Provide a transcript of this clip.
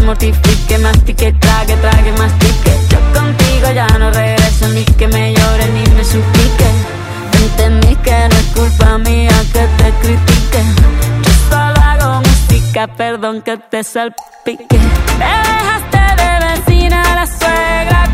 mortifique, mastique, trague, mastique. Yo contigo ya no regreso, ni que me llore ni me suplique. Entendí que no es culpa mía que te critique. Yo solo hago música, perdón que te salpique. Me dejaste de vecina la suegra